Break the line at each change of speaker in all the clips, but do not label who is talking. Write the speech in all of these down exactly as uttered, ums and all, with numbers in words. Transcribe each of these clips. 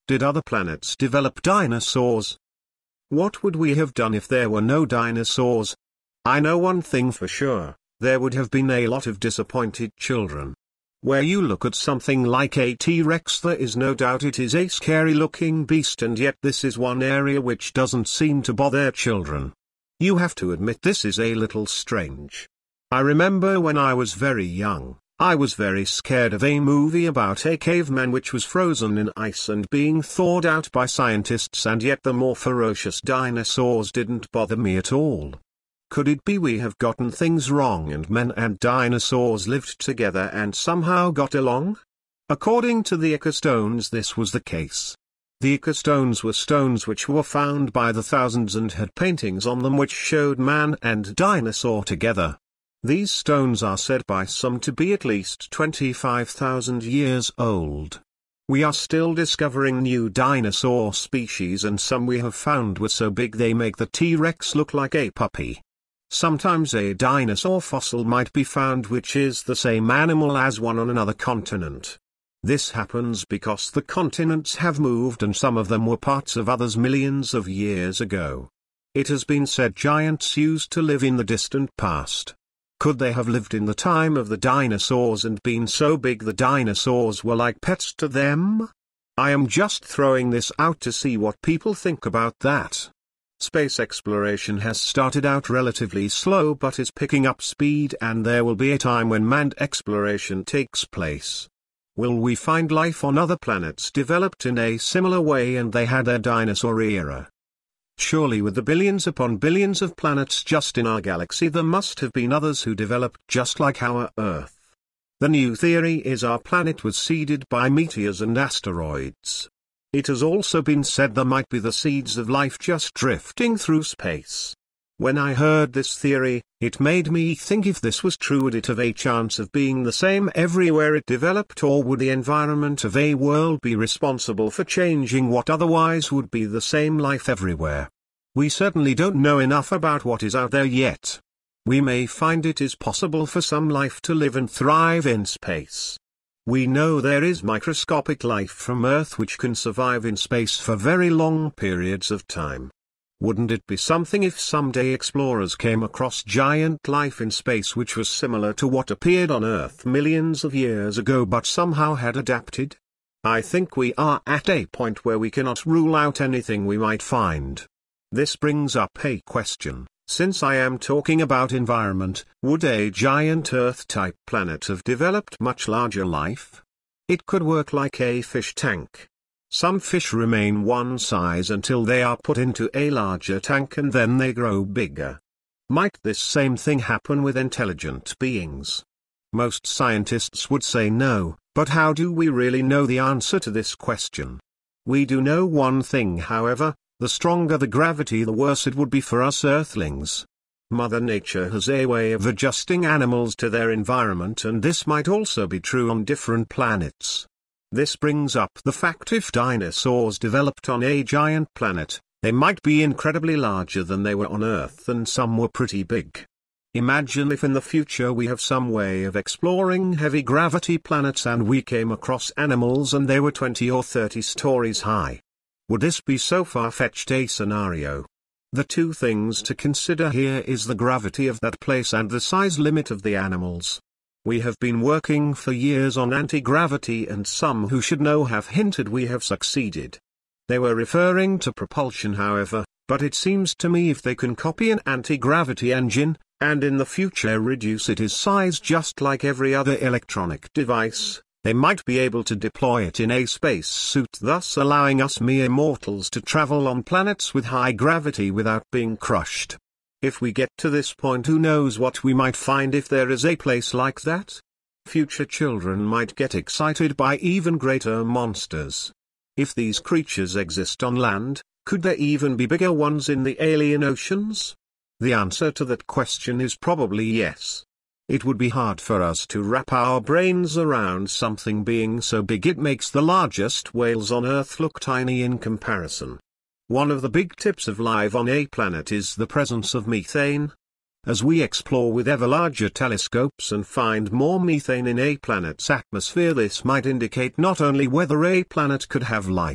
did other planets develop dinosaurs? What would we have done if there were no dinosaurs? I know one thing for sure, there would have been a lot of disappointed children. Where you look at something like a T-Rex, there is no doubt it is a scary-looking beast, and yet this is one area which doesn't seem to bother children. You have to admit this is a little strange. I remember when I was very young, I was very scared of a movie about a caveman which was frozen in ice and being thawed out by scientists, and yet the more ferocious dinosaurs didn't bother me at all. Could it be we have gotten things wrong and men and dinosaurs lived together and somehow got along? According to the Ica stones, this was the case. The Ica stones were stones which were found by the thousands and had paintings on them which showed man and dinosaur together. These stones are said by some to be at least twenty-five thousand years old. We are still discovering new dinosaur species, and some we have found were so big they make the T-Rex look like a puppy. Sometimes a dinosaur fossil might be found which is the same animal as one on another continent. This happens because the continents have moved and some of them were parts of others millions of years ago. It has been said giants used to live in the distant past. Could they have lived in the time of the dinosaurs and been so big the dinosaurs were like pets to them? I am just throwing this out to see what people think about that. Space exploration has started out relatively slow but is picking up speed, and there will be a time when manned exploration takes place. Will we find life on other planets developed in a similar way and they had their dinosaur era? Surely with the billions upon billions of planets just in our galaxy there must have been others who developed just like our Earth. The new theory is our planet was seeded by meteors and asteroids. It has also been said there might be the seeds of life just drifting through space. When I heard this theory, it made me think, if this was true, would it have a chance of being the same everywhere it developed, or would the environment of a world be responsible for changing what otherwise would be the same life everywhere? We certainly don't know enough about what is out there yet. We may find it is possible for some life to live and thrive in space. We know there is microscopic life from Earth which can survive in space for very long periods of time. Wouldn't it be something if someday explorers came across giant life in space which was similar to what appeared on Earth millions of years ago but somehow had adapted? I think we are at a point where we cannot rule out anything we might find. This brings up a question. Since I am talking about environment, would a giant Earth-type planet have developed much larger life? It could work like a fish tank. Some fish remain one size until they are put into a larger tank and then they grow bigger. Might this same thing happen with intelligent beings? Most scientists would say no, but how do we really know the answer to this question? We do know one thing, however: the stronger the gravity, the worse it would be for us Earthlings. Mother Nature has a way of adjusting animals to their environment, and this might also be true on different planets. This brings up the fact, if dinosaurs developed on a giant planet, they might be incredibly larger than they were on Earth, and some were pretty big. Imagine if in the future we have some way of exploring heavy gravity planets and we came across animals and they were twenty or thirty stories high. Would this be so far-fetched a scenario? The two things to consider here is the gravity of that place and the size limit of the animals. We have been working for years on anti-gravity, and some who should know have hinted we have succeeded. They were referring to propulsion, however, but it seems to me if they can copy an anti-gravity engine, and in the future reduce its size just like every other electronic device, they might be able to deploy it in a space suit, thus allowing us mere mortals to travel on planets with high gravity without being crushed. If we get to this point, who knows what we might find if there is a place like that? Future children might get excited by even greater monsters. If these creatures exist on land, could there even be bigger ones in the alien oceans? The answer to that question is probably yes. It would be hard for us to wrap our brains around something being so big it makes the largest whales on Earth look tiny in comparison. One of the big tips of life on a planet is the presence of methane. As we explore with ever larger telescopes and find more methane in a planet's atmosphere, this might indicate not only whether a planet could have life,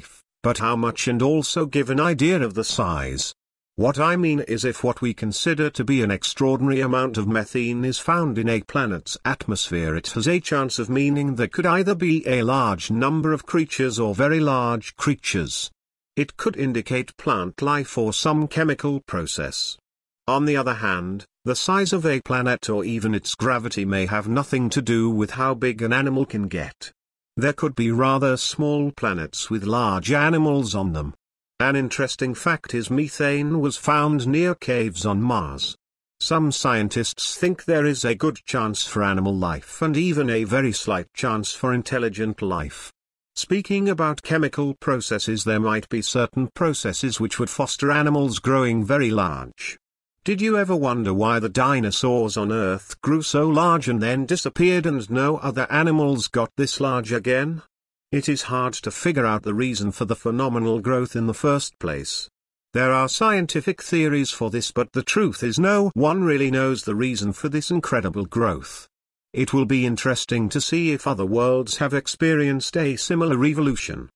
But how much, and also give an idea of the size. What I mean is, if what we consider to be an extraordinary amount of methane is found in a planet's atmosphere, it has a chance of meaning there could either be a large number of creatures or very large creatures. It could indicate plant life or some chemical process. On the other hand, the size of a planet or even its gravity may have nothing to do with how big an animal can get. There could be rather small planets with large animals on them. An interesting fact is methane was found near caves on Mars. Some scientists think there is a good chance for animal life and even a very slight chance for intelligent life. Speaking about chemical processes, there might be certain processes which would foster animals growing very large. Did you ever wonder why the dinosaurs on Earth grew so large and then disappeared and no other animals got this large again? It is hard to figure out the reason for the phenomenal growth in the first place. There are scientific theories for this, but the truth is no one really knows the reason for this incredible growth. It will be interesting to see if other worlds have experienced a similar evolution.